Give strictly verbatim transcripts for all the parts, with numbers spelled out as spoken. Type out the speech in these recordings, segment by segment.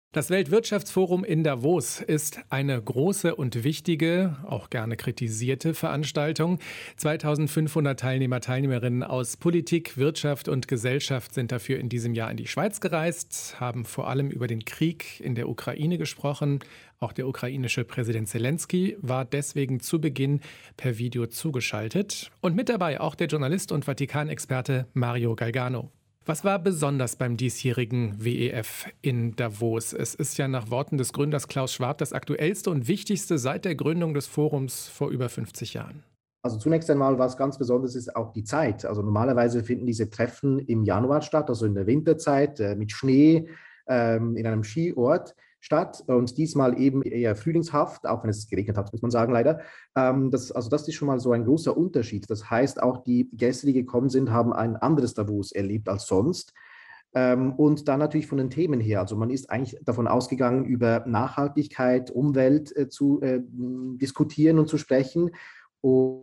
Das Weltwirtschaftsforum in Davos ist eine große und wichtige, auch gerne kritisierte Veranstaltung. zweitausendfünfhundert Teilnehmer, Teilnehmerinnen aus Politik, Wirtschaft und Gesellschaft sind dafür in diesem Jahr in die Schweiz gereist, haben vor allem über den Krieg in der Ukraine gesprochen. Auch der ukrainische Präsident Zelensky war deswegen zu Beginn per Video zugeschaltet. Und mit dabei auch der Journalist und Vatikanexperte Mario Galgano. Was war besonders beim diesjährigen W E F in Davos? Es ist ja nach Worten des Gründers Klaus Schwab das aktuellste und wichtigste seit der Gründung des Forums vor über fünfzig Jahren. Also zunächst einmal, was ganz besonders ist, auch die Zeit. Also normalerweise finden diese Treffen im Januar statt, also in der Winterzeit äh, mit Schnee ähm, in einem Skiort statt und diesmal eben eher frühlingshaft, auch wenn es geregnet hat, muss man sagen, leider. Ähm, das, also das ist schon mal so ein großer Unterschied. Das heißt, auch die Gäste, die gekommen sind, haben ein anderes Davos erlebt als sonst. Ähm, und dann natürlich von den Themen her. Also man ist eigentlich davon ausgegangen, über Nachhaltigkeit, Umwelt äh, zu äh, diskutieren und zu sprechen. Und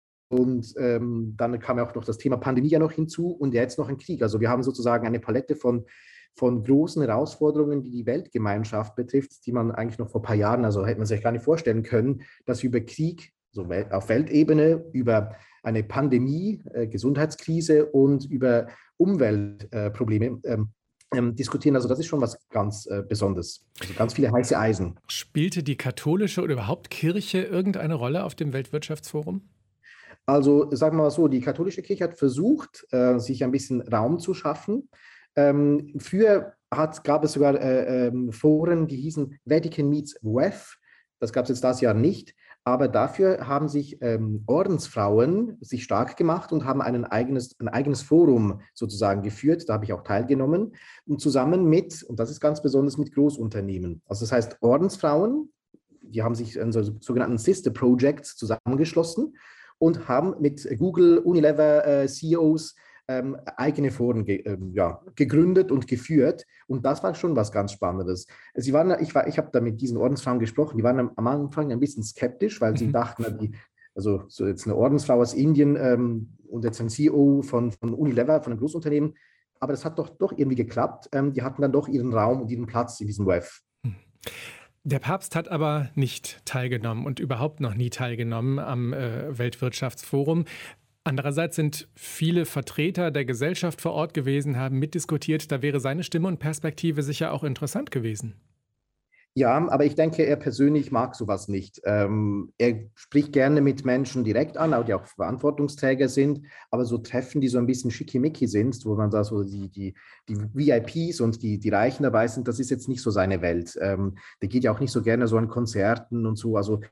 und ähm, dann kam ja auch noch das Thema Pandemie ja noch hinzu und jetzt noch ein Krieg. Also wir haben sozusagen eine Palette von, von großen Herausforderungen, die die Weltgemeinschaft betrifft, die man eigentlich noch vor ein paar Jahren, also hätte man sich gar nicht vorstellen können, dass wir über Krieg so auf Weltebene, über eine Pandemie, äh, Gesundheitskrise und über Umweltprobleme äh, ähm, ähm, diskutieren. Also das ist schon was ganz äh, Besonderes. Also ganz viele heiße Eisen. Spielte die katholische oder überhaupt Kirche irgendeine Rolle auf dem Weltwirtschaftsforum? Also sagen wir mal so, die katholische Kirche hat versucht, äh, sich ein bisschen Raum zu schaffen. Ähm, früher hat, gab es sogar äh, ähm, Foren, die hießen Vatican Meets W E F. Das gab es jetzt das Jahr nicht. Aber dafür haben sich ähm, Ordensfrauen sich stark gemacht und haben ein eigenes, ein eigenes Forum sozusagen geführt. Da habe ich auch teilgenommen. Und zusammen mit, und das ist ganz besonders, mit Großunternehmen. Also das heißt, Ordensfrauen, die haben sich in so sogenannten Sister Projects zusammengeschlossen und haben mit Google, Unilever, äh, C E Os ähm, eigene Foren ge ähm, ja, gegründet und geführt. Und das war schon was ganz Spannendes. Sie waren, ich war, ich habe da mit diesen Ordensfrauen gesprochen, die waren am, am Anfang ein bisschen skeptisch, weil sie Mhm. dachten, die, also so jetzt eine Ordensfrau aus Indien ähm, und jetzt ein C E O von, von Unilever, von einem Großunternehmen. Aber das hat doch, doch irgendwie geklappt. Ähm, die hatten dann doch ihren Raum und ihren Platz in diesem W E F. Der Papst hat aber nicht teilgenommen und überhaupt noch nie teilgenommen am äh, Weltwirtschaftsforum. Andererseits sind viele Vertreter der Gesellschaft vor Ort gewesen, haben mitdiskutiert. Da wäre seine Stimme und Perspektive sicher auch interessant gewesen. Ja, aber ich denke, er persönlich mag sowas nicht. Ähm, er spricht gerne mit Menschen direkt an, auch die auch Verantwortungsträger sind, aber so Treffen, die so ein bisschen schickimicki sind, wo man da so die, die, die V I Ps und die, die Reichen dabei sind, das ist jetzt nicht so seine Welt. Ähm, der geht ja auch nicht so gerne so an Konzerten und so. Also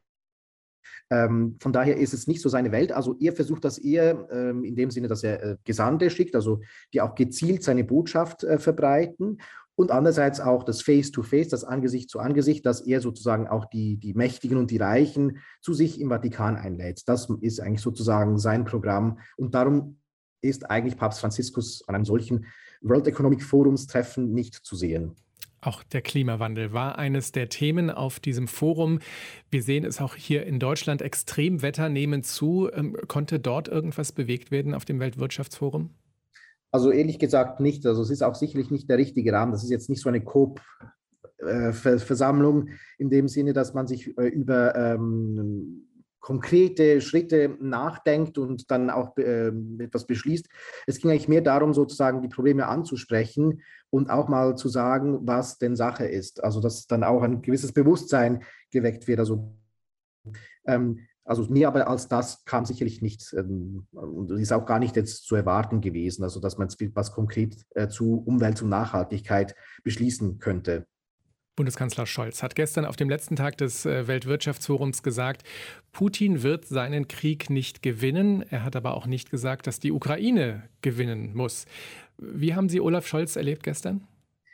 ähm, von daher ist es nicht so seine Welt. Also er versucht das eher ähm, in dem Sinne, dass er äh, Gesandte schickt, also die auch gezielt seine Botschaft äh, verbreiten. Und andererseits auch das Face-to-Face, das Angesicht zu Angesicht, dass er sozusagen auch die, die Mächtigen und die Reichen zu sich im Vatikan einlädt. Das ist eigentlich sozusagen sein Programm. Und darum ist eigentlich Papst Franziskus an einem solchen World Economic Forums Treffen nicht zu sehen. Auch der Klimawandel war eines der Themen auf diesem Forum. Wir sehen es auch hier in Deutschland. Extremwetter nehmen zu. Ähm, konnte dort irgendwas bewegt werden auf dem Weltwirtschaftsforum? Also ehrlich gesagt nicht. Also es ist auch sicherlich nicht der richtige Rahmen. Das ist jetzt nicht so eine Coop-Versammlung in dem Sinne, dass man sich äh, über ähm, konkrete Schritte nachdenkt und dann auch äh, etwas beschließt. Es ging eigentlich mehr darum, sozusagen die Probleme anzusprechen und auch mal zu sagen, was denn Sache ist. Also dass dann auch ein gewisses Bewusstsein geweckt wird. Also ähm, also mehr aber als das kam sicherlich nicht ähm, und ist auch gar nicht jetzt zu erwarten gewesen, also dass man jetzt was konkret äh, zu Umwelt und Nachhaltigkeit beschließen könnte. Bundeskanzler Scholz hat gestern auf dem letzten Tag des äh, Weltwirtschaftsforums gesagt, Putin wird seinen Krieg nicht gewinnen. Er hat aber auch nicht gesagt, dass die Ukraine gewinnen muss. Wie haben Sie Olaf Scholz erlebt gestern?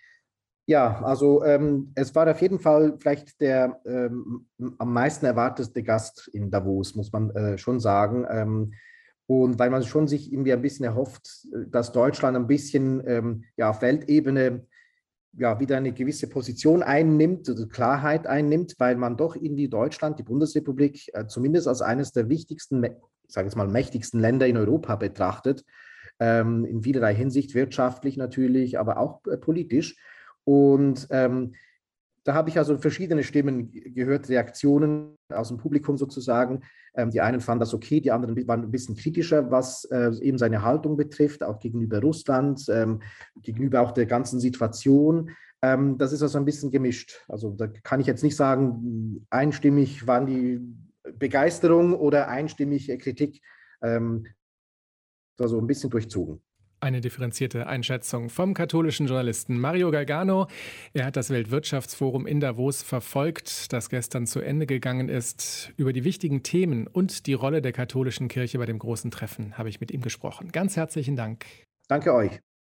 Ja, also ähm, es war auf jeden Fall vielleicht der ähm, am meisten erwartete Gast in Davos, muss man äh, schon sagen. Ähm, und weil man schon sich irgendwie ein bisschen erhofft, dass Deutschland ein bisschen ähm, ja, auf Weltebene ja, wieder eine gewisse Position einnimmt, also Klarheit einnimmt, weil man doch irgendwie Deutschland, die Bundesrepublik, äh, zumindest als eines der wichtigsten, ich sage jetzt mal mächtigsten Länder in Europa betrachtet, ähm, in vielerlei Hinsicht, wirtschaftlich natürlich, aber auch äh, politisch. Und ähm, da habe ich also verschiedene Stimmen gehört, Reaktionen aus dem Publikum sozusagen. Ähm, die einen fanden das okay, die anderen waren ein bisschen kritischer, was äh, eben seine Haltung betrifft, auch gegenüber Russland, ähm, gegenüber auch der ganzen Situation. Ähm, das ist also ein bisschen gemischt. Also da kann ich jetzt nicht sagen, einstimmig waren die Begeisterung oder einstimmig Kritik. Ähm, also ein bisschen durchzogen. Eine differenzierte Einschätzung vom katholischen Journalisten Mario Galgano. Er hat das Weltwirtschaftsforum in Davos verfolgt, das gestern zu Ende gegangen ist. Über die wichtigen Themen und die Rolle der katholischen Kirche bei dem großen Treffen habe ich mit ihm gesprochen. Ganz herzlichen Dank. Danke euch.